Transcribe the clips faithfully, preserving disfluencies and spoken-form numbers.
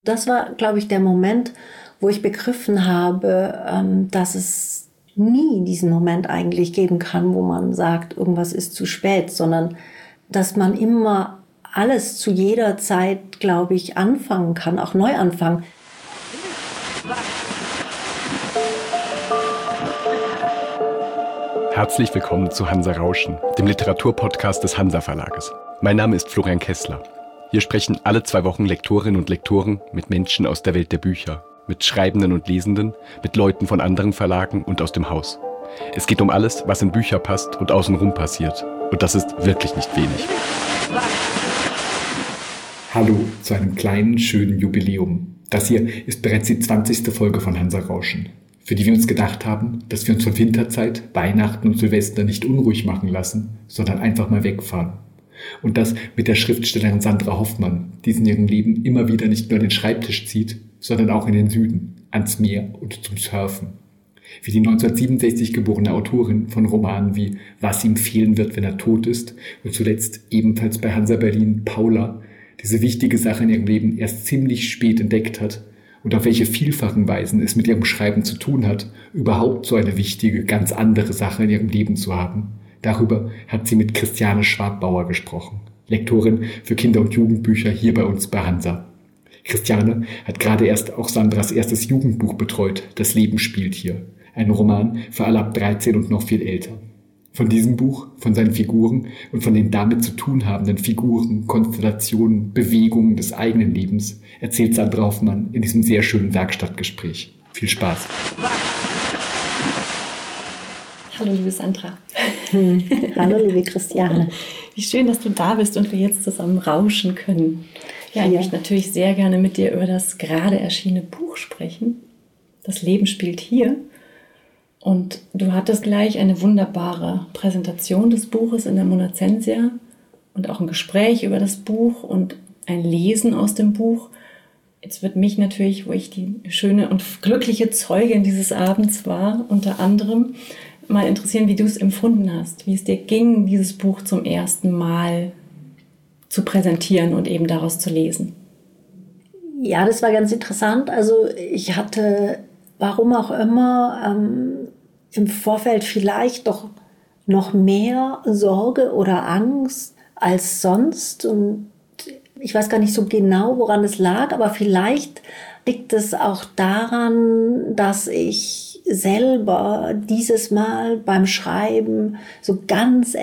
Das war, glaube ich, der Moment, wo ich begriffen habe, dass es nie diesen Moment eigentlich geben kann, wo man sagt, irgendwas ist zu spät, sondern dass man immer alles zu jeder Zeit, glaube ich, anfangen kann, auch neu anfangen. Herzlich willkommen zu Hansa Rauschen, dem Literaturpodcast des Hansa Verlages. Mein Name ist Florian Kessler. Hier sprechen alle zwei Wochen Lektorinnen und Lektoren mit Menschen aus der Welt der Bücher, mit Schreibenden und Lesenden, mit Leuten von anderen Verlagen und aus dem Haus. Es geht um alles, was in Bücher passt und außenrum passiert. Und das ist wirklich nicht wenig. Hallo zu einem kleinen, schönen Jubiläum. Das hier ist bereits die zwanzigste Folge von Hansa Rauschen, für die wir uns gedacht haben, dass wir uns von Winterzeit, Weihnachten und Silvester nicht unruhig machen lassen, sondern einfach mal wegfahren. Und das mit der Schriftstellerin Sandra Hoffmann, die in ihrem Leben immer wieder nicht nur an den Schreibtisch zieht, sondern auch in den Süden, ans Meer und zum Surfen. Wie die neunzehnhundertsiebenundsechzig geborene Autorin von Romanen wie Was ihm fehlen wird, wenn er tot ist und zuletzt ebenfalls bei Hansa Berlin Paula diese wichtige Sache in ihrem Leben erst ziemlich spät entdeckt hat und auf welche vielfachen Weisen es mit ihrem Schreiben zu tun hat, überhaupt so eine wichtige, ganz andere Sache in ihrem Leben zu haben. Darüber hat sie mit Christiane Schwabbauer gesprochen, Lektorin für Kinder- und Jugendbücher hier bei uns bei Hansa. Christiane hat gerade erst auch Sandras erstes Jugendbuch betreut, Das Leben spielt hier, ein Roman für alle ab dreizehn und noch viel älter. Von diesem Buch, von seinen Figuren und von den damit zu tun habenden Figuren, Konstellationen, Bewegungen des eigenen Lebens erzählt Sandra Hoffmann in diesem sehr schönen Werkstattgespräch. Viel Spaß! Hallo liebe Sandra. Hallo liebe Christiane. Wie schön, dass du da bist und wir jetzt zusammen rauschen können. Ja, ich Ja. möchte natürlich sehr gerne mit dir über das gerade erschienene Buch sprechen. Das Leben spielt hier. Und du hattest gleich eine wunderbare Präsentation des Buches in der Monacensia und auch ein Gespräch über das Buch und ein Lesen aus dem Buch. Jetzt wird mich natürlich, wo ich die schöne und glückliche Zeugin dieses Abends war, unter anderem mal interessieren, wie du es empfunden hast, wie es dir ging, dieses Buch zum ersten Mal zu präsentieren und eben daraus zu lesen. Ja, das war ganz interessant. Also ich hatte, warum auch immer, ähm, im Vorfeld vielleicht doch noch mehr Sorge oder Angst als sonst. Und ich weiß gar nicht so genau, woran es lag, aber vielleicht liegt es auch daran, dass ich selber dieses Mal beim Schreiben so ganz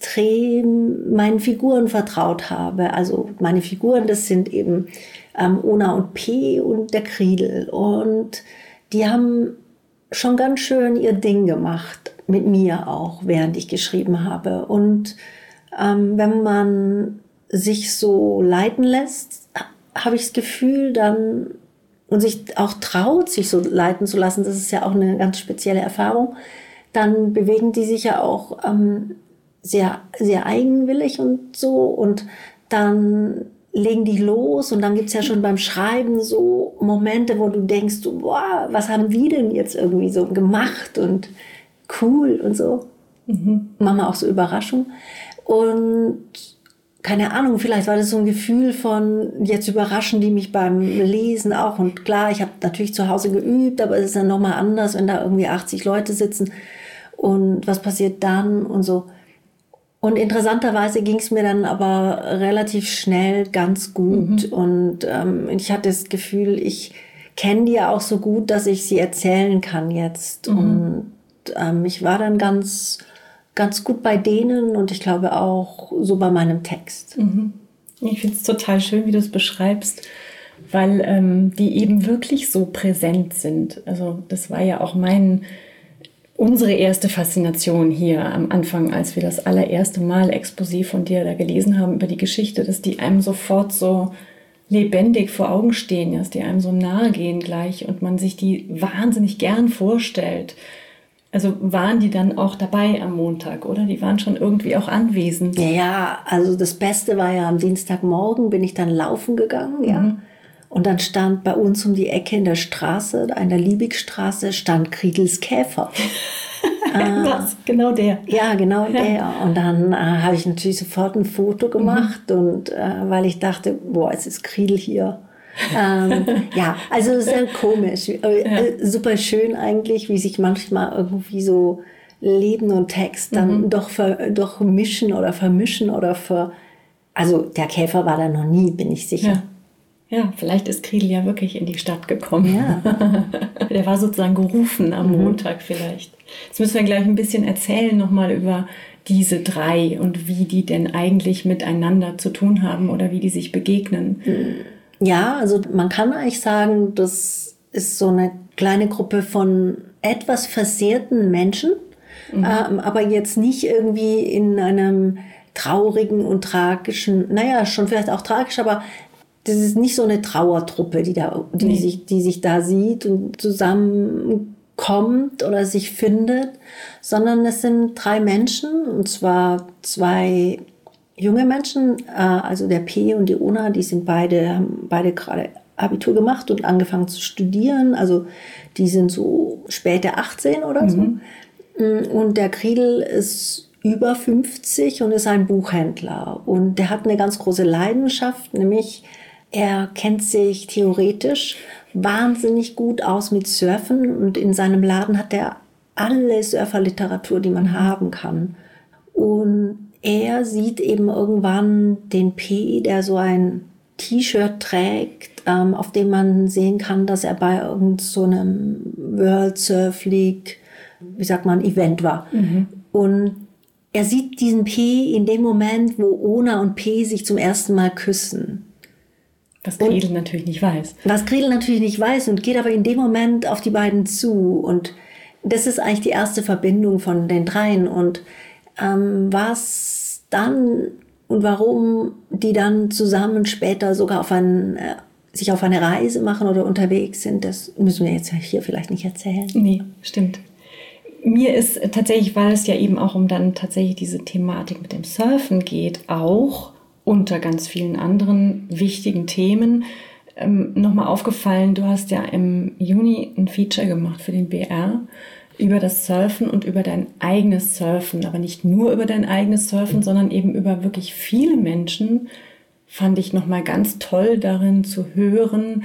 extrem meinen Figuren vertraut habe. Also meine Figuren, das sind eben ähm, Ona und P und der Kriedel. Und die haben schon ganz schön ihr Ding gemacht, mit mir auch, während ich geschrieben habe. Und ähm, wenn man sich so leiten lässt, habe ich das Gefühl, dann und sich auch traut, sich so leiten zu lassen, das ist ja auch eine ganz spezielle Erfahrung, dann bewegen die sich ja auch ähm, sehr, sehr eigenwillig und so und dann legen die los und dann gibt's ja schon beim Schreiben so Momente, wo du denkst, boah, was haben die denn jetzt irgendwie so gemacht und cool und so. Mhm. Manchmal auch so Überraschung und keine Ahnung, vielleicht war das so ein Gefühl von, jetzt überraschen die mich beim Lesen auch. Und klar, ich habe natürlich zu Hause geübt, aber es ist dann nochmal anders, wenn da irgendwie achtzig Leute sitzen und was passiert dann und so. Und interessanterweise ging es mir dann aber relativ schnell ganz gut. Mhm. Und ähm, ich hatte das Gefühl, ich kenne die ja auch so gut, dass ich sie erzählen kann jetzt. Mhm. Und ähm, ich war dann ganz... ganz gut bei denen und ich glaube auch so bei meinem Text. Mhm. Ich finde es total schön, wie du es beschreibst, weil ähm, die eben wirklich so präsent sind. Also das war ja auch mein, unsere erste Faszination hier am Anfang, als wir das allererste Mal Exposé von dir da gelesen haben über die Geschichte, dass die einem sofort so lebendig vor Augen stehen, dass die einem so nahe gehen gleich und man sich die wahnsinnig gern vorstellt. Also waren die dann auch dabei am Montag, oder? Die waren schon irgendwie auch anwesend. Ja, also das Beste war ja am Dienstagmorgen bin ich dann laufen gegangen, ja. Mhm. Und dann stand bei uns um die Ecke in der Straße, in der Liebigstraße, stand Kriedels Käfer. Was? Genau der. Ja, genau ja. der. Und dann äh, habe ich natürlich sofort ein Foto gemacht, mhm. und äh, weil ich dachte, boah, es ist Kriedel hier. ähm, ja, also sehr komisch. Äh, ja. Super schön eigentlich, wie sich manchmal irgendwie so Leben und Text dann mhm. doch, ver, doch mischen oder vermischen oder ver... Also der Käfer war da noch nie, bin ich sicher. Ja. Ja, vielleicht ist Kriedel ja wirklich in die Stadt gekommen. Ja. Der war sozusagen gerufen am mhm. Montag vielleicht. Jetzt müssen wir gleich ein bisschen erzählen nochmal über diese drei und wie die denn eigentlich miteinander zu tun haben oder wie die sich begegnen. Ja, also man kann eigentlich sagen, das ist so eine kleine Gruppe von etwas versehrten Menschen, mhm. ähm, aber jetzt nicht irgendwie in einem traurigen und tragischen, naja, schon vielleicht auch tragisch, aber das ist nicht so eine Trauertruppe, die da, die nee. sich, die sich da sieht und zusammenkommt oder sich findet, sondern es sind drei Menschen, und zwar zwei junge Menschen, also der P und die Ona, die sind beide, haben beide gerade Abitur gemacht und angefangen zu studieren, also die sind so späte achtzehn oder so. Mhm. Und der Kriedel ist über fünfzig und ist ein Buchhändler und der hat eine ganz große Leidenschaft, nämlich er kennt sich theoretisch wahnsinnig gut aus mit Surfen und in seinem Laden hat er alle Surferliteratur, die man haben kann. Und er sieht eben irgendwann den P, der so ein T-Shirt trägt, ähm, auf dem man sehen kann, dass er bei irgend so einem World Surf League, wie sagt man, Event war. Mhm. Und er sieht diesen P in dem Moment, wo Ona und P sich zum ersten Mal küssen. Was Kriedel natürlich nicht weiß. Was Kriedel natürlich nicht weiß und geht aber in dem Moment auf die beiden zu. Und das ist eigentlich die erste Verbindung von den dreien. Und ähm, was dann und warum die dann zusammen später sogar auf ein, äh, sich auf eine Reise machen oder unterwegs sind, das müssen wir jetzt hier vielleicht nicht erzählen. Nee, stimmt. Mir ist tatsächlich, weil es ja eben auch um dann tatsächlich diese Thematik mit dem Surfen geht, auch unter ganz vielen anderen wichtigen Themen, ähm, nochmal aufgefallen, du hast ja im Juni ein Feature gemacht für den B R über das Surfen und über dein eigenes Surfen, aber nicht nur über dein eigenes Surfen, sondern eben über wirklich viele Menschen, fand ich nochmal ganz toll darin zu hören,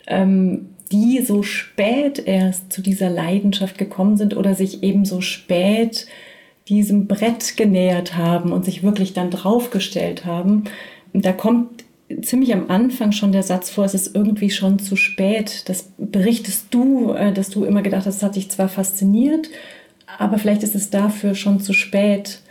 ähm, die so spät erst zu dieser Leidenschaft gekommen sind oder sich eben so spät diesem Brett genähert haben und sich wirklich dann draufgestellt haben. Da kommt ziemlich am Anfang schon der Satz vor, es ist irgendwie schon zu spät. Das berichtest du, dass du immer gedacht hast, das hat dich zwar fasziniert, aber vielleicht ist es dafür schon zu spät.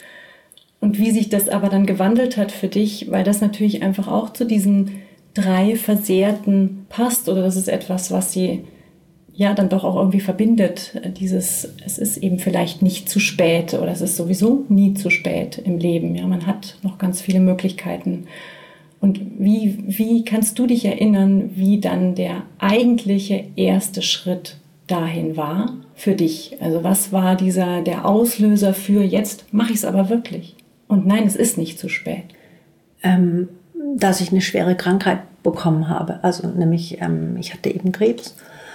Und wie sich das aber dann gewandelt hat für dich, weil das natürlich einfach auch zu diesen drei Versehrten passt oder das ist etwas, was sie ja dann doch auch irgendwie verbindet. Dieses, es ist eben vielleicht nicht zu spät oder es ist sowieso nie zu spät im Leben. Ja, man hat noch ganz viele Möglichkeiten. Und wie, wie kannst du dich erinnern, wie dann der eigentliche erste Schritt dahin war für dich? Also was war dieser, der Auslöser für jetzt mache ich es aber wirklich? Und nein, es ist nicht zu spät. Ähm, dass ich eine schwere Krankheit bekommen habe. Also nämlich, ähm, ich hatte eben Krebs.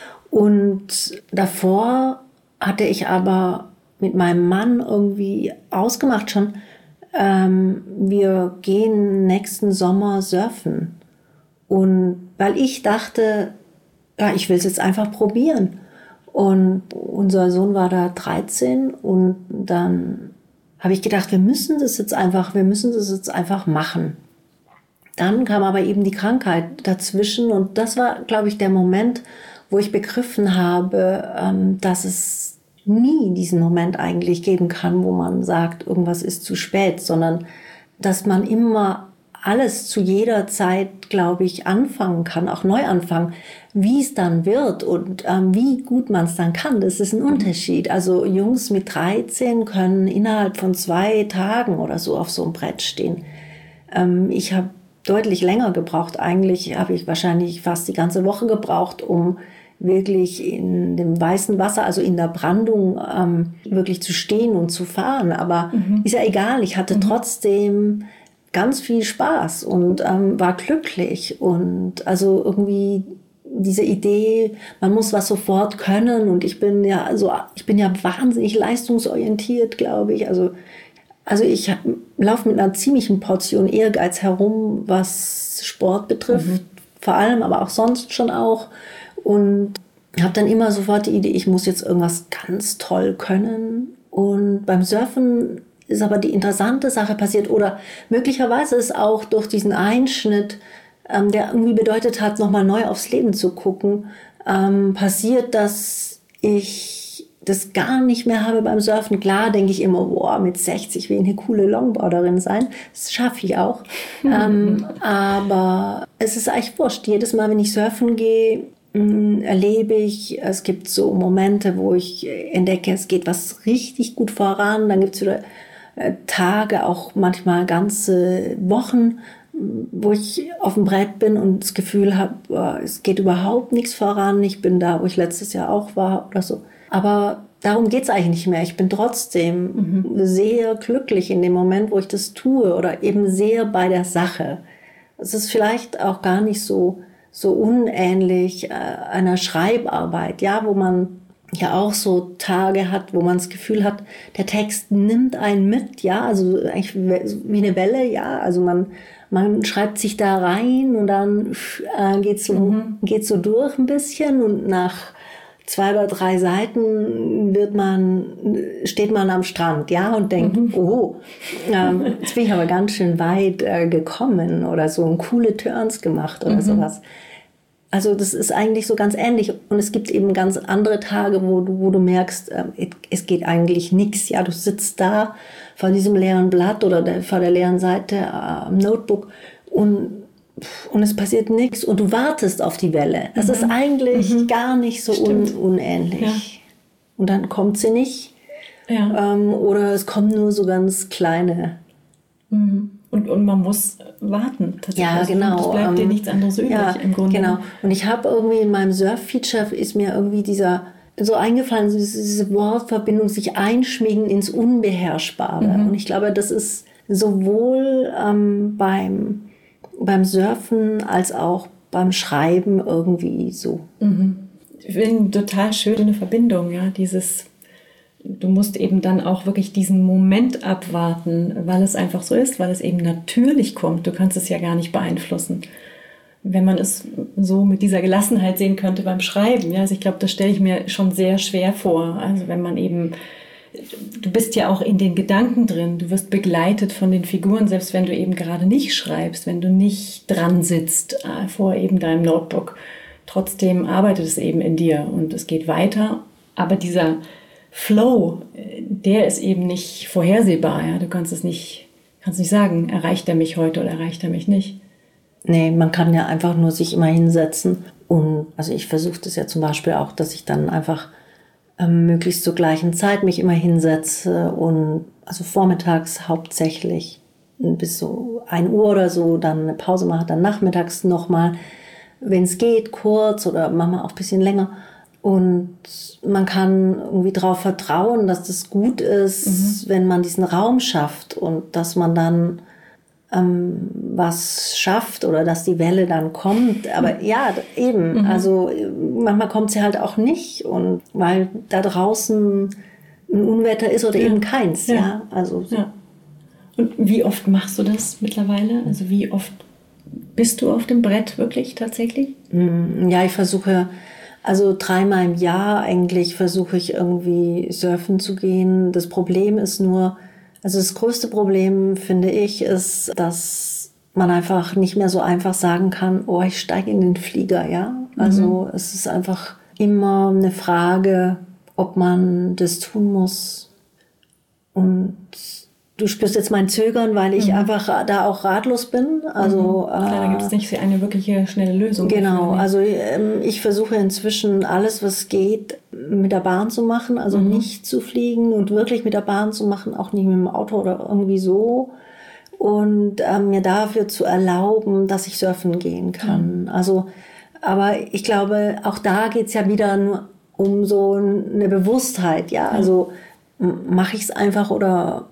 Und davor hatte ich aber mit meinem Mann irgendwie ausgemacht schon, ähm, wir gehen nächsten Sommer surfen. Und weil ich dachte, ja, ich will es jetzt einfach probieren. Und unser Sohn war da dreizehn und dann habe ich gedacht, wir müssen das jetzt einfach, wir müssen das jetzt einfach machen. Dann kam aber eben die Krankheit dazwischen und das war, glaube ich, der Moment, wo ich begriffen habe, dass es nie diesen Moment eigentlich geben kann, wo man sagt, irgendwas ist zu spät, sondern dass man immer alles zu jeder Zeit, glaube ich, anfangen kann, auch neu anfangen. Wie es dann wird und ähm, wie gut man es dann kann, das ist ein Unterschied. Also Jungs mit dreizehn können innerhalb von zwei Tagen oder so auf so einem Brett stehen. Ähm, ich habe deutlich länger gebraucht. Eigentlich habe ich wahrscheinlich fast die ganze Woche gebraucht, um wirklich in dem weißen Wasser, also in der Brandung, ähm, wirklich zu stehen und zu fahren. Aber mhm. ist ja egal, ich hatte mhm. trotzdem ganz viel Spaß und ähm, war glücklich. Und also irgendwie diese Idee, man muss was sofort können. Und ich bin ja also ich bin ja wahnsinnig leistungsorientiert, glaube ich. Also Also ich laufe mit einer ziemlichen Portion Ehrgeiz herum, was Sport betrifft. Mhm. vor allem, aber auch sonst schon auch. Und habe dann immer sofort die Idee, ich muss jetzt irgendwas ganz toll können. Und beim Surfen ist aber die interessante Sache passiert. Oder möglicherweise ist auch durch diesen Einschnitt, ähm, der irgendwie bedeutet hat, nochmal neu aufs Leben zu gucken, ähm, passiert, dass ich das gar nicht mehr habe beim Surfen. Klar denke ich immer, boah, mit sechzig will ich eine coole Longboarderin sein. Das schaffe ich auch. ähm, aber es ist eigentlich wurscht. Jedes Mal, wenn ich surfen gehe, mh, erlebe ich, es gibt so Momente, wo ich entdecke, es geht was richtig gut voran. Dann gibt es wieder äh, Tage, auch manchmal ganze Wochen, wo ich auf dem Brett bin und das Gefühl habe, boah, es geht überhaupt nichts voran. Ich bin da, wo ich letztes Jahr auch war oder so. Aber darum geht es eigentlich nicht mehr. Ich bin trotzdem mhm. sehr glücklich in dem Moment, wo ich das tue oder eben sehr bei der Sache. Es ist vielleicht auch gar nicht so, so unähnlich äh, einer Schreibarbeit, ja, wo man ja auch so Tage hat, wo man das Gefühl hat, der Text nimmt einen mit, ja, also eigentlich wie eine Welle, ja, also man, man schreibt sich da rein und dann äh, geht's so, mhm. geht's so durch ein bisschen und nach zwei oder drei Seiten wird man, steht man am Strand, ja, und denkt, mhm. oh, ähm, jetzt bin ich aber ganz schön weit äh, gekommen oder so und coole Turns gemacht oder mhm. sowas. Also das ist eigentlich so ganz ähnlich und es gibt eben ganz andere Tage, wo du, wo du merkst, äh, es geht eigentlich nichts, ja, du sitzt da vor diesem leeren Blatt oder der, vor der leeren Seite äh, am Notebook und Und es passiert nichts und du wartest auf die Welle. Das mhm. ist eigentlich mhm. gar nicht so un- unähnlich. Ja. Und dann kommt sie nicht. Ja. Ähm, oder es kommen nur so ganz kleine. Mhm. Und, und man muss warten. Ja, genau. Es bleibt dir nichts anderes übrig ja, im Grunde. Genau. Und ich habe irgendwie in meinem Surf-Feature ist mir irgendwie dieser so eingefallen, so diese Wortverbindung, sich einschmiegen ins Unbeherrschbare. Mhm. Und ich glaube, das ist sowohl ähm, beim beim Surfen als auch beim Schreiben irgendwie so. Mhm. Ich finde eine total schöne Verbindung, ja, dieses, du musst eben dann auch wirklich diesen Moment abwarten, weil es einfach so ist, weil es eben natürlich kommt. Du kannst es ja gar nicht beeinflussen. Wenn man es so mit dieser Gelassenheit sehen könnte beim Schreiben, ja, also ich glaube, das stelle ich mir schon sehr schwer vor. Also wenn man eben du bist ja auch in den Gedanken drin, du wirst begleitet von den Figuren, selbst wenn du eben gerade nicht schreibst, wenn du nicht dran sitzt äh, vor eben deinem Notebook. Trotzdem arbeitet es eben in dir und es geht weiter, aber dieser Flow, der ist eben nicht vorhersehbar. Ja? Du kannst es nicht, kannst nicht sagen, erreicht er mich heute oder erreicht er mich nicht. Nee, man kann ja einfach nur sich immer hinsetzen und also ich versuche das ja zum Beispiel auch, dass ich dann einfach möglichst zur gleichen Zeit mich immer hinsetze und also vormittags hauptsächlich bis so ein Uhr oder so, dann eine Pause mache, dann nachmittags nochmal, wenn es geht, kurz oder manchmal auch ein bisschen länger. Und man kann irgendwie darauf vertrauen, dass das gut ist, mhm. wenn man diesen Raum schafft und dass man dann ähm, was schafft oder dass die Welle dann kommt. Aber ja, eben, mhm. also manchmal kommt sie halt auch nicht und weil da draußen ein Unwetter ist oder ja. eben keins. Ja. Ja, also so. Ja. Und wie oft machst du das mittlerweile? Also wie oft bist du auf dem Brett wirklich tatsächlich? Ja, ich versuche, also dreimal im Jahr eigentlich versuche ich irgendwie surfen zu gehen. Das Problem ist nur, also das größte Problem, finde ich, ist, dass man einfach nicht mehr so einfach sagen kann, oh, ich steige in den Flieger, ja. Also mhm. es ist einfach immer eine Frage, ob man das tun muss. Und du spürst jetzt mein Zögern, weil ich mhm. einfach da auch ratlos bin. Also mhm. Klar, da gibt es nicht eine wirkliche schnelle Lösung. Genau, dafür, also ähm, ich versuche inzwischen alles, was geht, mit der Bahn zu machen. Also mhm. nicht zu fliegen und wirklich mit der Bahn zu machen, auch nicht mit dem Auto oder irgendwie so. Und ähm, mir dafür zu erlauben, dass ich surfen gehen kann. Mhm. Also, aber ich glaube, auch da geht's ja wieder nur um so eine Bewusstheit. Ja, mhm. also mache ich es einfach oder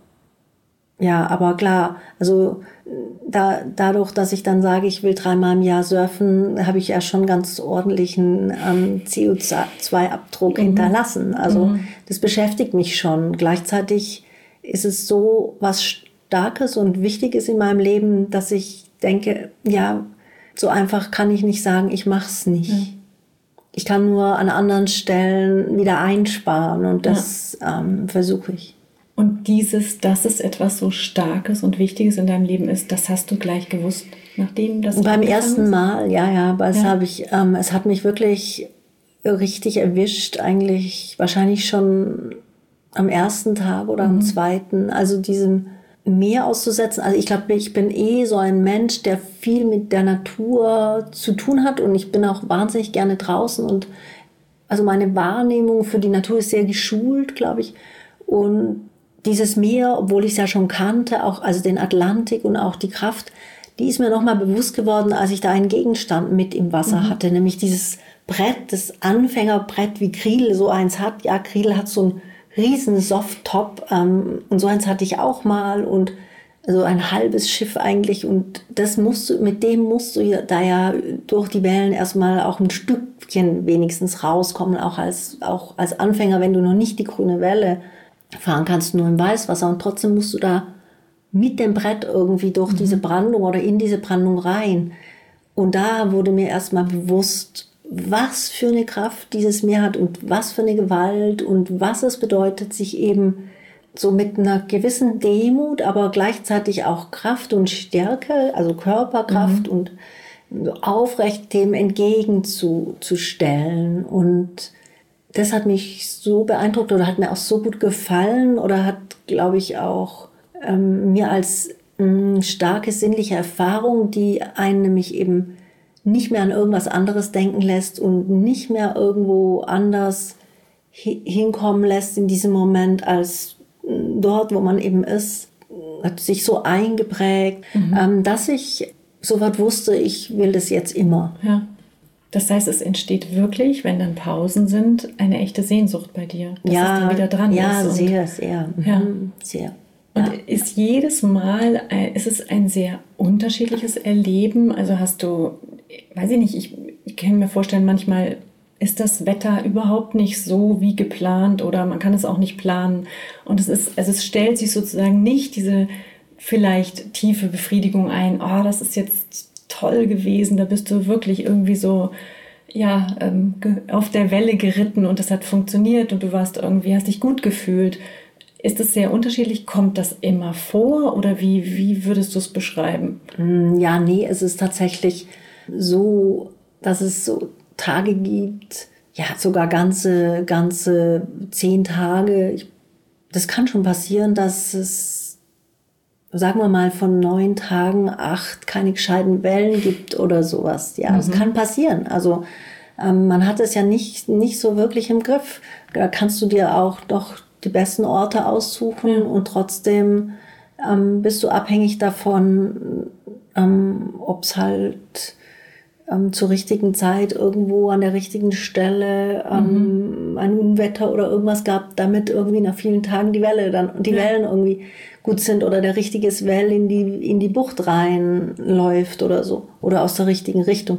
ja, aber klar, also da, dadurch, dass ich dann sage, ich will dreimal im Jahr surfen, habe ich ja schon ganz ordentlichen ähm, C O zwei Abdruck mhm. hinterlassen. Also mhm. das beschäftigt mich schon. Gleichzeitig ist es so was Starkes und Wichtiges in meinem Leben, dass ich denke, ja, so einfach kann ich nicht sagen, ich mach's nicht. Ja. Ich kann nur an anderen Stellen wieder einsparen und das ja. ähm, versuche ich. Und dieses, dass es etwas so Starkes und Wichtiges in deinem Leben ist, das hast du gleich gewusst, nachdem das beim ersten Mal, ja, ja, aber es, ja. Hab ich, ähm, es hat mich wirklich richtig erwischt, eigentlich wahrscheinlich schon am ersten Tag oder mhm. am zweiten, also diesem Meer auszusetzen. Also ich glaube, ich bin eh so ein Mensch, der viel mit der Natur zu tun hat und ich bin auch wahnsinnig gerne draußen und also meine Wahrnehmung für die Natur ist sehr geschult, glaube ich. Und dieses Meer, obwohl ich es ja schon kannte, auch also den Atlantik und auch die Kraft, die ist mir nochmal bewusst geworden, als ich da einen Gegenstand mit im Wasser mhm. hatte, nämlich dieses Brett, das Anfängerbrett, wie Kriel so eins hat. Ja, Kriel hat so ein riesen Soft-Top ähm, und so eins hatte ich auch mal und so ein halbes Schiff eigentlich und das musst du, mit dem musst du da ja durch die Wellen erstmal auch ein Stückchen wenigstens rauskommen, auch als, auch als Anfänger, wenn du noch nicht die grüne Welle fahren kannst, nur im Weißwasser und trotzdem musst du da mit dem Brett irgendwie durch mhm. diese Brandung oder in diese Brandung rein und da wurde mir erstmal bewusst, was für eine Kraft dieses Meer hat und was für eine Gewalt und was es bedeutet, sich eben so mit einer gewissen Demut, aber gleichzeitig auch Kraft und Stärke, also Körperkraft mhm. und aufrecht dem entgegenzustellen. Und das hat mich so beeindruckt oder hat mir auch so gut gefallen oder hat, glaube ich, auch ähm, mir als ähm, starke sinnliche Erfahrung, die einen nämlich eben nicht mehr an irgendwas anderes denken lässt und nicht mehr irgendwo anders hi- hinkommen lässt in diesem Moment als dort, wo man eben ist, hat sich so eingeprägt, mhm. ähm, dass ich sofort wusste, ich will das jetzt immer. Ja. Das heißt, es entsteht wirklich, wenn dann Pausen sind, eine echte Sehnsucht bei dir, dass ja, es dann wieder dran ja, ist. Ja, sehr, sehr. Ja. Mhm, sehr. Und ja. ist jedes Mal, ist es ein sehr unterschiedliches Erleben? Also hast du, weiß ich nicht, ich, ich kann mir vorstellen, manchmal ist das Wetter überhaupt nicht so wie geplant oder man kann es auch nicht planen. Und es ist, also es stellt sich sozusagen nicht diese vielleicht tiefe Befriedigung ein, oh, das ist jetzt toll gewesen, da bist du wirklich irgendwie so, ja, ähm, auf der Welle geritten und das hat funktioniert und du warst irgendwie, hast dich gut gefühlt. Ist es sehr unterschiedlich? Kommt das immer vor oder wie, wie würdest du es beschreiben? Ja, nee, es ist tatsächlich so, dass es so Tage gibt, ja, sogar ganze, ganze zehn Tage. Ich, das kann schon passieren, dass es, sagen wir mal, von neun Tagen acht keine gescheiten Wellen gibt oder sowas. Ja, mhm. Das kann passieren. Also ähm, man hat es ja nicht, nicht so wirklich im Griff. Da kannst du dir auch doch die besten Orte aussuchen mhm. und trotzdem ähm, bist du abhängig davon, ähm, ob es halt ähm, zur richtigen Zeit irgendwo an der richtigen Stelle ähm, mhm. ein Unwetter oder irgendwas gab, damit irgendwie nach vielen Tagen die Welle dann die ja. Wellen irgendwie gut sind oder der richtige Swell in die in die Bucht reinläuft oder so oder aus der richtigen Richtung.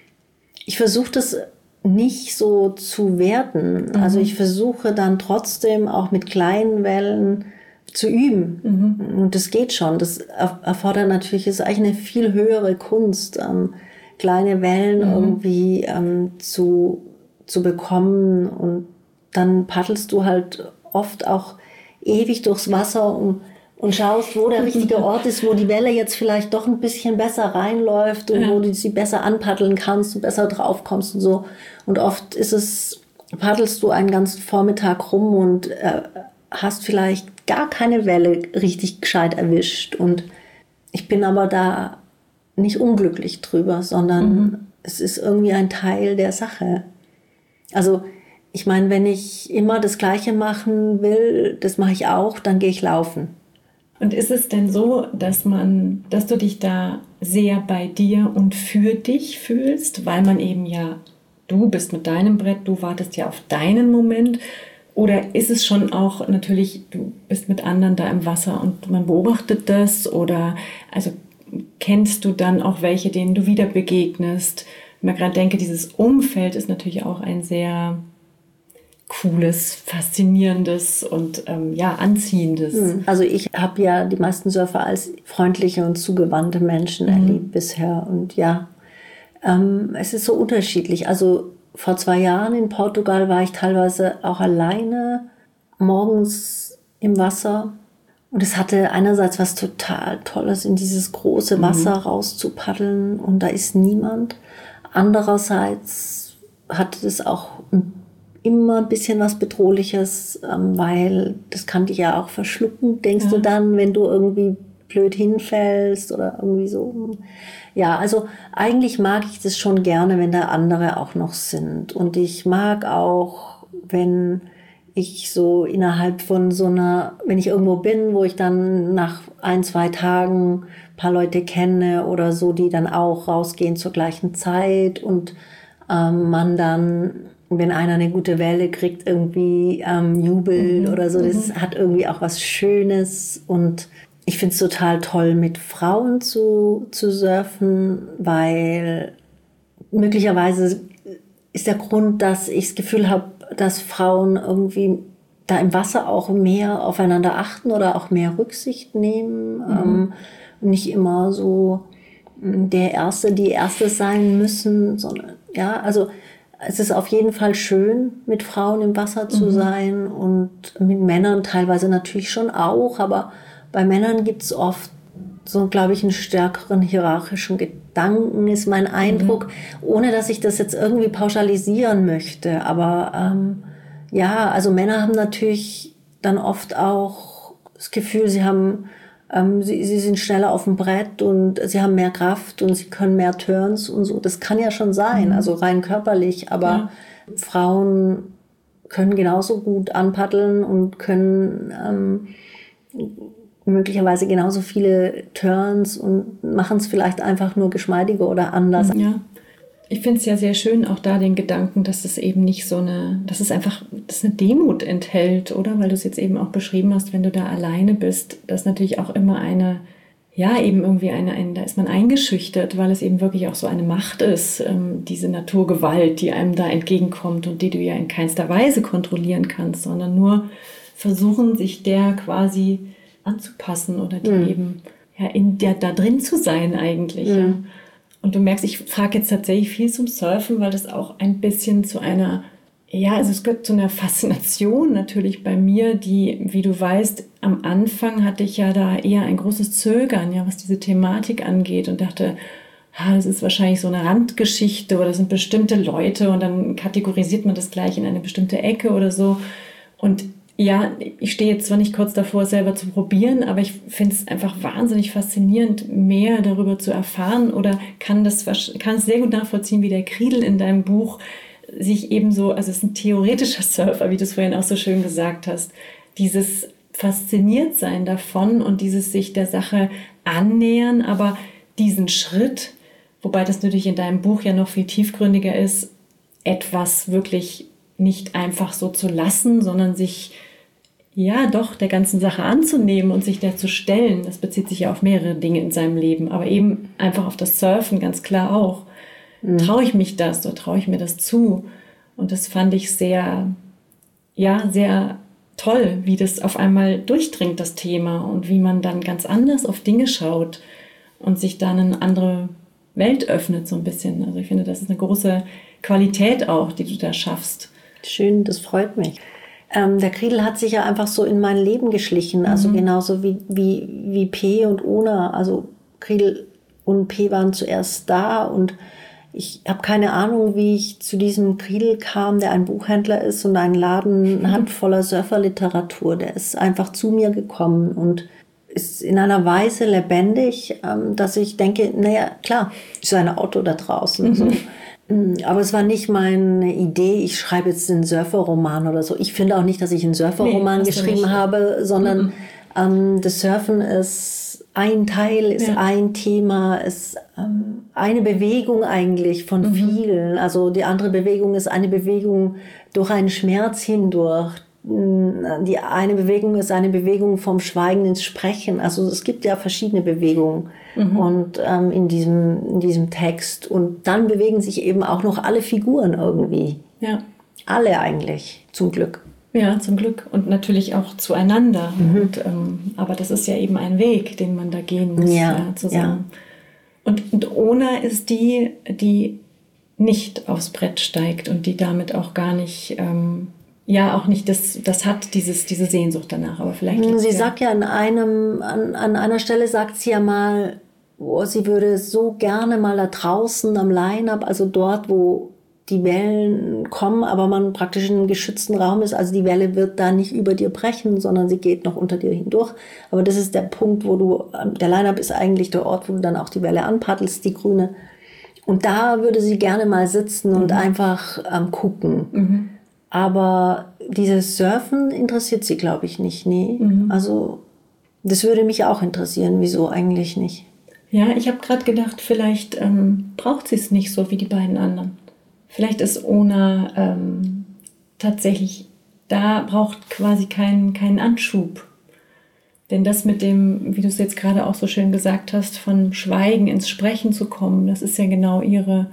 Ich versuche das nicht so zu werten. Mhm. Also ich versuche dann trotzdem auch mit kleinen Wellen zu üben. Mhm. Und das geht schon. Das erfordert natürlich, ist eigentlich eine viel höhere Kunst, ähm, kleine Wellen mhm. irgendwie ähm, zu, zu bekommen. Und dann paddelst du halt oft auch ewig durchs Wasser und und schaust, wo der richtige Ort ist, wo die Welle jetzt vielleicht doch ein bisschen besser reinläuft und ja. wo du sie besser anpaddeln kannst und besser drauf kommst und so. Und oft ist es, paddelst du einen ganzen Vormittag rum und äh, hast vielleicht gar keine Welle richtig gescheit erwischt. Und ich bin aber da nicht unglücklich drüber, sondern mhm. es ist irgendwie ein Teil der Sache. Also ich meine, wenn ich immer das Gleiche machen will, das mache ich auch, dann gehe ich laufen. Und ist es denn so, dass man, dass du dich da sehr bei dir und für dich fühlst, weil man eben ja, du bist mit deinem Brett, du wartest ja auf deinen Moment, oder ist es schon auch natürlich, du bist mit anderen da im Wasser und man beobachtet das, oder also kennst du dann auch welche, denen du wieder begegnest? Ich mir gerade denke, dieses Umfeld ist natürlich auch ein sehr cooles, faszinierendes und ähm, ja, anziehendes. Also ich habe ja die meisten Surfer als freundliche und zugewandte Menschen mhm. erlebt bisher. Und ja, Ähm, es ist so unterschiedlich. Also vor zwei Jahren in Portugal war ich teilweise auch alleine morgens im Wasser. Und es hatte einerseits was total Tolles, in dieses große Wasser mhm. rauszupaddeln und da ist niemand. Andererseits hatte es auch immer ein bisschen was Bedrohliches, weil das kann dich ja auch verschlucken, denkst ja. du dann, wenn du irgendwie blöd hinfällst oder irgendwie so. Ja, also eigentlich mag ich das schon gerne, wenn da andere auch noch sind. Und ich mag auch, wenn ich so innerhalb von so einer, wenn ich irgendwo bin, wo ich dann nach ein, zwei Tagen ein paar Leute kenne oder so, die dann auch rausgehen zur gleichen Zeit und ähm, man dann, wenn einer eine gute Welle kriegt, irgendwie ähm, jubelt mhm. oder so. Das mhm. hat irgendwie auch was Schönes und ich finde es total toll, mit Frauen zu, zu surfen, weil möglicherweise ist der Grund, dass ich das Gefühl habe, dass Frauen irgendwie da im Wasser auch mehr aufeinander achten oder auch mehr Rücksicht nehmen. Mhm. Ähm, nicht immer so der Erste, die Erste sein müssen, sondern ja, also es ist auf jeden Fall schön, mit Frauen im Wasser zu mhm. sein und mit Männern teilweise natürlich schon auch, aber bei Männern gibt es oft so, glaube ich, einen stärkeren hierarchischen Gedanken, ist mein Eindruck, mhm. ohne dass ich das jetzt irgendwie pauschalisieren möchte. Aber ähm, ja, also Männer haben natürlich dann oft auch das Gefühl, sie haben, ähm, sie, sie sind schneller auf dem Brett und sie haben mehr Kraft und sie können mehr Turns und so. Das kann ja schon sein, mhm. also rein körperlich. Aber ja. Frauen können genauso gut anpaddeln und können ähm, möglicherweise genauso viele Turns und machen es vielleicht einfach nur geschmeidiger oder anders. Ja, ich finde es ja sehr schön, auch da den Gedanken, dass es eben nicht so eine, dass es einfach, dass eine Demut enthält, oder? Weil du es jetzt eben auch beschrieben hast, wenn du da alleine bist, dass natürlich auch immer eine, ja, eben irgendwie eine, eine, da ist man eingeschüchtert, weil es eben wirklich auch so eine Macht ist, ähm, diese Naturgewalt, die einem da entgegenkommt und die du ja in keinster Weise kontrollieren kannst, sondern nur versuchen, sich der quasi anzupassen oder die mhm. eben ja, in der da drin zu sein eigentlich. Mhm. Ja. Und du merkst, ich frage jetzt tatsächlich viel zum Surfen, weil das auch ein bisschen zu einer, ja, also es gehört zu einer Faszination natürlich bei mir, die, wie du weißt, am Anfang hatte ich ja da eher ein großes Zögern, ja, was diese Thematik angeht und dachte, ah, das ist wahrscheinlich so eine Randgeschichte oder das sind bestimmte Leute und dann kategorisiert man das gleich in eine bestimmte Ecke oder so. Und ja, ich stehe jetzt zwar nicht kurz davor, es selber zu probieren, aber ich finde es einfach wahnsinnig faszinierend, mehr darüber zu erfahren oder kann das kann es sehr gut nachvollziehen, wie der Kriedl in deinem Buch sich ebenso, also es ist ein theoretischer Surfer, wie du es vorhin auch so schön gesagt hast, dieses fasziniert sein davon und dieses sich der Sache annähern, aber diesen Schritt, wobei das natürlich in deinem Buch ja noch viel tiefgründiger ist, etwas wirklich nicht einfach so zu lassen, sondern sich ja doch der ganzen Sache anzunehmen und sich der zu stellen. Das bezieht sich ja auf mehrere Dinge in seinem Leben, aber eben einfach auf das Surfen ganz klar auch. Mhm. Traue ich mich das oder traue ich mir das zu? Und das fand ich sehr, ja, sehr toll, wie das auf einmal durchdringt, das Thema, und wie man dann ganz anders auf Dinge schaut und sich dann eine andere Welt öffnet so ein bisschen. Also ich finde, das ist eine große Qualität auch, die du da schaffst. Schön, das freut mich. Ähm, der Kriedl hat sich ja einfach so in mein Leben geschlichen, also mhm. genauso wie, wie, wie P und Ona. Also Kriedl und P waren zuerst da und ich habe keine Ahnung, wie ich zu diesem Kriedl kam, der ein Buchhändler ist und einen Laden mhm. hat voller Surferliteratur. Der ist einfach zu mir gekommen und ist in einer Weise lebendig, ähm, dass ich denke, naja, klar, ist ein Auto da draußen. Mhm. So. Aber es war nicht meine Idee, ich schreibe jetzt einen Surferroman oder so. Ich finde auch nicht, dass ich einen Surferroman nee, geschrieben habe, sondern mhm. ähm, das Surfen ist ein Teil, ist ja. ein Thema, ist ähm, eine Bewegung eigentlich von mhm. vielen. Also die andere Bewegung ist eine Bewegung durch einen Schmerz hindurch. Die eine Bewegung ist eine Bewegung vom Schweigen ins Sprechen. Also es gibt ja verschiedene Bewegungen mhm. und ähm, in diesem in diesem Text. Und dann bewegen sich eben auch noch alle Figuren irgendwie. Ja. Alle eigentlich, zum Glück. Ja, zum Glück. Und natürlich auch zueinander. Mhm. Und, ähm, aber das ist ja eben ein Weg, den man da gehen muss, ja, ja, zusammen. Und, und Ona ist die, die nicht aufs Brett steigt und die damit auch gar nicht, ähm, ja, auch nicht das, das hat, dieses, diese Sehnsucht danach. Aber vielleicht. Sie ja sagt ja an einem, an, an einer Stelle sagt sie ja mal, oh, sie würde so gerne mal da draußen am Line-Up, also dort, wo die Wellen kommen, aber man praktisch in einem geschützten Raum ist. Also die Welle wird da nicht über dir brechen, sondern sie geht noch unter dir hindurch. Aber das ist der Punkt, wo du, der Line-Up ist eigentlich der Ort, wo du dann auch die Welle anpaddelst, die grüne. Und da würde sie gerne mal sitzen und mhm. einfach ähm, gucken. Mhm. Aber dieses Surfen interessiert sie, glaube ich, nicht. Nee. Mhm. Also das würde mich auch interessieren. Wieso eigentlich nicht? Ja, ich habe gerade gedacht, vielleicht ähm, braucht sie es nicht so wie die beiden anderen. Vielleicht ist Ona ähm, tatsächlich, da braucht quasi keinen keinen Anschub. Denn das mit dem, wie du es jetzt gerade auch so schön gesagt hast, von Schweigen ins Sprechen zu kommen, das ist ja genau ihre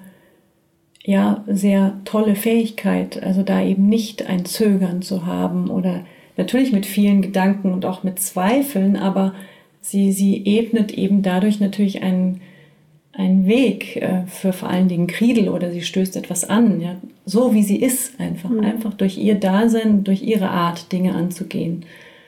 ja sehr tolle Fähigkeit. Also da eben nicht ein Zögern zu haben oder natürlich mit vielen Gedanken und auch mit Zweifeln, aber sie, sie ebnet eben dadurch natürlich einen einen Weg äh, für vor allen Dingen Kriedel oder sie stößt etwas an, ja, so wie sie ist, einfach, mhm. einfach durch ihr Dasein, durch ihre Art, Dinge anzugehen.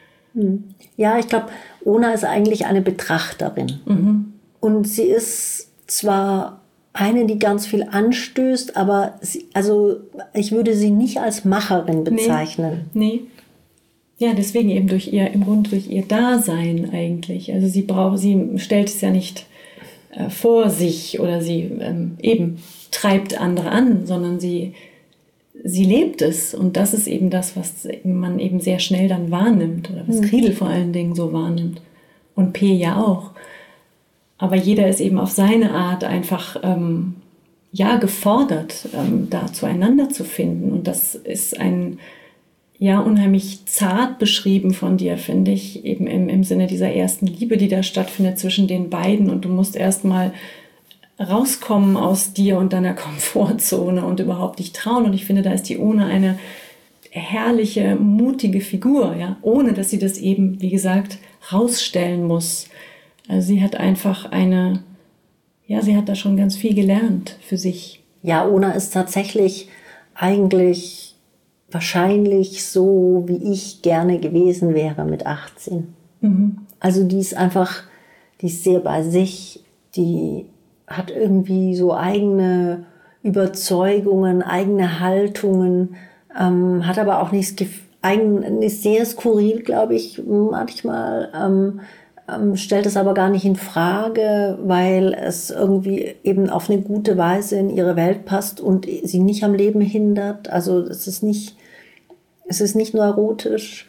Ja, ich glaube, Ona ist eigentlich eine Betrachterin. Mhm. Und sie ist zwar eine, die ganz viel anstößt, aber sie, also ich würde sie nicht als Macherin bezeichnen. Nee. nee. Ja, deswegen eben durch ihr, im Grunde durch ihr Dasein eigentlich. Also sie braucht, sie stellt es ja nicht vor sich oder sie ähm, eben treibt andere an, sondern sie, sie lebt es. Und das ist eben das, was man eben sehr schnell dann wahrnimmt oder was Kriedel vor allen Dingen so wahrnimmt. Und P ja auch. Aber jeder ist eben auf seine Art einfach ähm, ja, gefordert, ähm, da zueinander zu finden. Und das ist ein ja unheimlich zart beschrieben von dir, finde ich, eben im, im Sinne dieser ersten Liebe, die da stattfindet zwischen den beiden. Und du musst erstmal rauskommen aus dir und deiner Komfortzone und überhaupt dich trauen. Und ich finde, da ist die Ona eine herrliche, mutige Figur, ja, ohne dass sie das eben, wie gesagt, rausstellen muss. Also sie hat einfach eine, ja, sie hat da schon ganz viel gelernt für sich. Ja, Ona ist tatsächlich eigentlich wahrscheinlich so, wie ich gerne gewesen wäre mit achtzehn. Mhm. Also die ist einfach, die ist sehr bei sich, die hat irgendwie so eigene Überzeugungen, eigene Haltungen, ähm, hat aber auch nichts, eigen, ist sehr skurril, glaube ich, manchmal, ähm, ähm, stellt es aber gar nicht in Frage, weil es irgendwie eben auf eine gute Weise in ihre Welt passt und sie nicht am Leben hindert. Also es ist nicht, es ist nicht neurotisch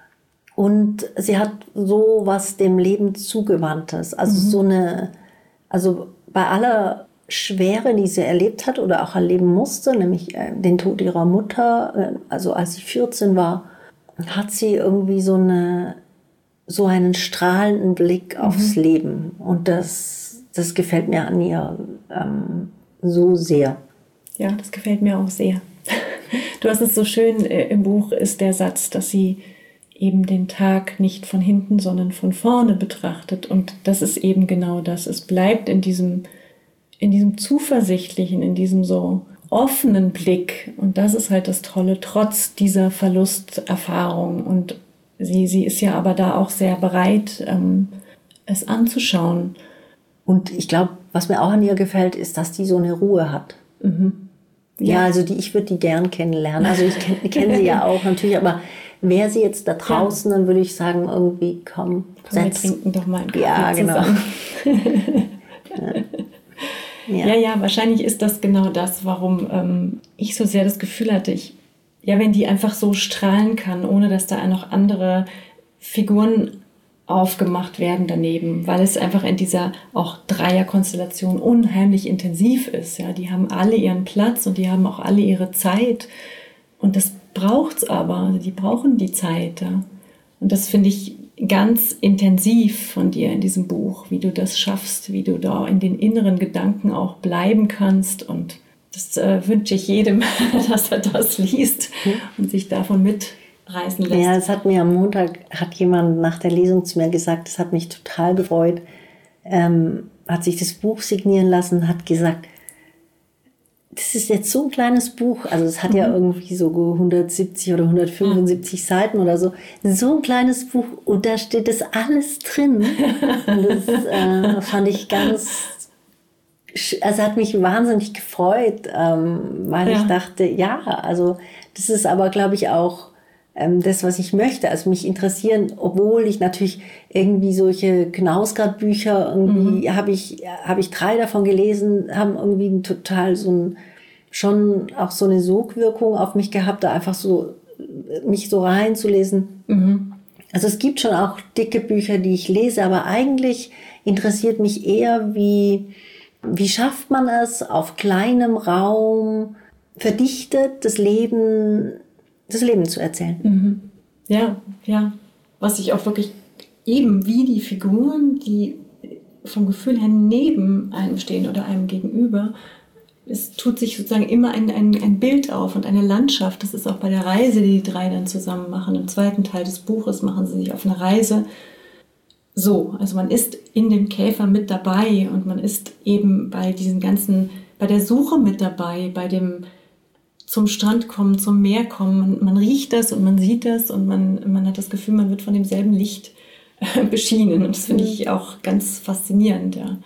und sie hat so was dem Leben Zugewandtes. Also mhm. so eine, also bei aller Schwere, die sie erlebt hat oder auch erleben musste, nämlich den Tod ihrer Mutter, also als sie vierzehn war, hat sie irgendwie so eine, so einen strahlenden Blick aufs mhm. Leben. Und das, das gefällt mir an ihr ähm, so sehr. Ja, das gefällt mir auch sehr. Du hast es so schön, äh, im Buch ist der Satz, dass sie eben den Tag nicht von hinten, sondern von vorne betrachtet. Und das ist eben genau das. Es bleibt in diesem, in diesem zuversichtlichen, in diesem so offenen Blick. Und das ist halt das Tolle, trotz dieser Verlusterfahrung. Und sie, sie ist ja aber da auch sehr bereit, ähm, es anzuschauen. Und ich glaube, was mir auch an ihr gefällt, ist, dass die so eine Ruhe hat. Mhm. Ja, ja, also die, ich würde die gern kennenlernen. Also ich kenne kenn sie ja auch natürlich, aber wäre sie jetzt da draußen, ja. dann würde ich sagen, irgendwie, komm, komm wir trinken doch mal einen Kaffee ja, zusammen. Genau. ja. ja, ja, wahrscheinlich ist das genau das, warum ähm, ich so sehr das Gefühl hatte, ich, ja, wenn die einfach so strahlen kann, ohne dass da noch andere Figuren aufgemacht werden daneben, weil es einfach in dieser auch Dreierkonstellation unheimlich intensiv ist. Ja, die haben alle ihren Platz und die haben auch alle ihre Zeit und das braucht's aber, die brauchen die Zeit. Ja. Und das finde ich ganz intensiv von dir in diesem Buch, wie du das schaffst, wie du da in den inneren Gedanken auch bleiben kannst und das äh, wünsche ich jedem, dass er das liest und sich davon mitreißen lässt. Ja, es hat mir am Montag, hat jemand nach der Lesung zu mir gesagt, es hat mich total gefreut, ähm, hat sich das Buch signieren lassen, hat gesagt, das ist jetzt so ein kleines Buch, also es hat mhm. ja irgendwie so hundertsiebzig oder hundertfünfundsiebzig ja. Seiten oder so, so ein kleines Buch und da steht das alles drin. Und das äh, fand ich ganz, also hat mich wahnsinnig gefreut, ähm, weil ja. ich dachte, ja, also das ist aber, glaube ich, auch ähm, das, was ich möchte. Also mich interessieren, obwohl ich natürlich irgendwie solche Knausgard-Bücher, irgendwie mhm. habe ich, habe ich drei davon gelesen, haben irgendwie ein total so ein, schon auch so eine Sogwirkung auf mich gehabt, da einfach so, mich so reinzulesen. Mhm. Also es gibt schon auch dicke Bücher, die ich lese, aber eigentlich interessiert mich eher, wie, wie schafft man es, auf kleinem Raum verdichtet das Leben, das Leben zu erzählen. Mhm. Ja, ja. Was ich auch wirklich eben wie die Figuren, die vom Gefühl her neben einem stehen oder einem gegenüber, es tut sich sozusagen immer ein, ein, ein Bild auf und eine Landschaft. Das ist auch bei der Reise, die die drei dann zusammen machen. Im zweiten Teil des Buches machen sie sich auf eine Reise. So, also man ist in dem Käfer mit dabei und man ist eben bei diesen ganzen, bei der Suche mit dabei, bei dem zum Strand kommen, zum Meer kommen. Man, man riecht das und man sieht das und man, man hat das Gefühl, man wird von demselben Licht äh, beschienen. Und das finde ich auch ganz faszinierend. Ja,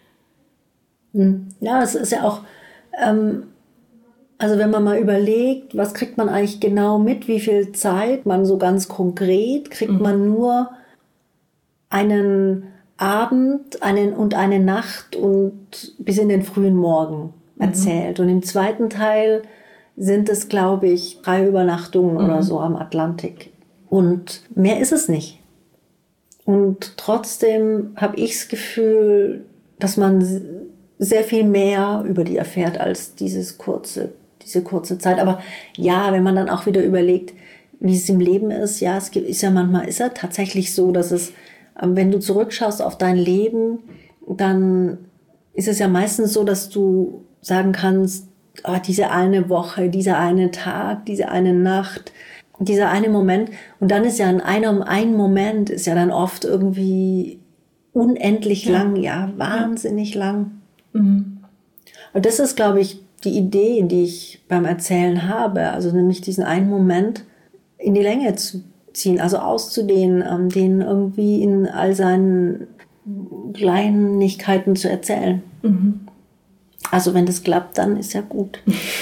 ja, es ist ja auch, ähm, also wenn man mal überlegt, was kriegt man eigentlich genau mit, wie viel Zeit man so ganz konkret, kriegt mhm. man nur einen Abend einen und eine Nacht und bis in den frühen Morgen erzählt. Mhm. Und im zweiten Teil sind es, glaube ich, drei Übernachtungen mhm. oder so am Atlantik. Und mehr ist es nicht. Und trotzdem habe ich das Gefühl, dass man sehr viel mehr über die erfährt als dieses kurze, diese kurze Zeit. Aber ja, wenn man dann auch wieder überlegt, wie es im Leben ist, ja, es ist ja manchmal, ist ja tatsächlich so, dass es, wenn du zurückschaust auf dein Leben, dann ist es ja meistens so, dass du sagen kannst, oh, diese eine Woche, dieser eine Tag, diese eine Nacht, dieser eine Moment. Und dann ist ja in einem ein Moment ist ja dann oft irgendwie unendlich ja. lang, ja, wahnsinnig ja. lang. Mhm. Und das ist, glaube ich, die Idee, die ich beim Erzählen habe. Also nämlich diesen einen Moment in die Länge zu ziehen, also auszudehnen, ähm, den irgendwie in all seinen Kleinigkeiten zu erzählen. Mhm. Also wenn das klappt, dann ist ja gut.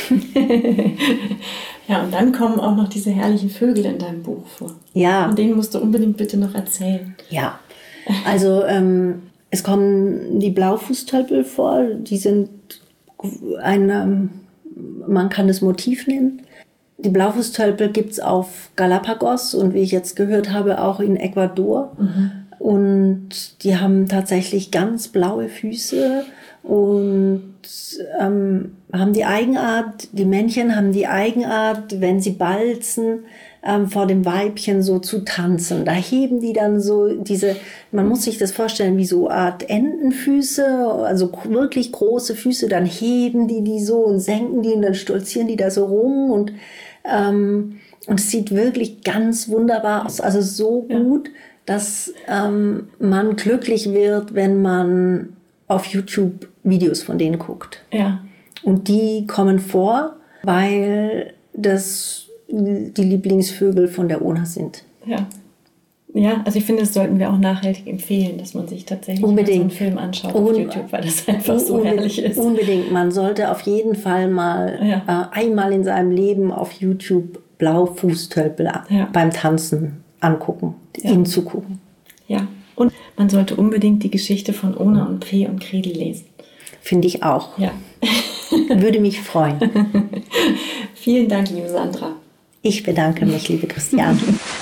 Ja, und dann kommen auch noch diese herrlichen Vögel in deinem Buch vor. Ja. Und denen musst du unbedingt bitte noch erzählen. Ja, also ähm, es kommen die Blaufußtölpel vor, die sind ein, ähm, man kann das Motiv nennen. Die Blaufußtölpel gibt es auf Galapagos und wie ich jetzt gehört habe, auch in Ecuador. Mhm. Und die haben tatsächlich ganz blaue Füße und ähm, haben die Eigenart, die Männchen haben die Eigenart, wenn sie balzen, ähm, vor dem Weibchen so zu tanzen. Da heben die dann so diese, man muss sich das vorstellen, wie so Art Entenfüße, also wirklich große Füße, dann heben die die so und senken die und dann stolzieren die da so rum und ähm, und es sieht wirklich ganz wunderbar aus, also so gut, ja. dass ähm, man glücklich wird, wenn man auf YouTube Videos von denen guckt. Ja. Und die kommen vor, weil das die Lieblingsvögel von der Ona sind. Ja. Ja, also ich finde, das sollten wir auch nachhaltig empfehlen, dass man sich tatsächlich unbedingt so einen Film anschaut auf Un- YouTube, weil das einfach so unbedingt, herrlich ist. Unbedingt. Man sollte auf jeden Fall mal ja. äh, einmal in seinem Leben auf YouTube Blaufußtölpel ja. beim Tanzen angucken, ja. ihnen zugucken. Ja, und man sollte unbedingt die Geschichte von Ona und Pre und Kredi lesen. Finde ich auch. Ja. Würde mich freuen. Vielen Dank, liebe Sandra. Ich bedanke mich, liebe Christiane.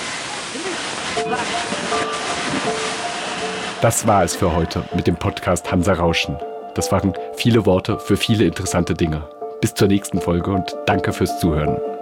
Das war es für heute mit dem Podcast Hansa Rauschen. Das waren viele Worte für viele interessante Dinge. Bis zur nächsten Folge und danke fürs Zuhören.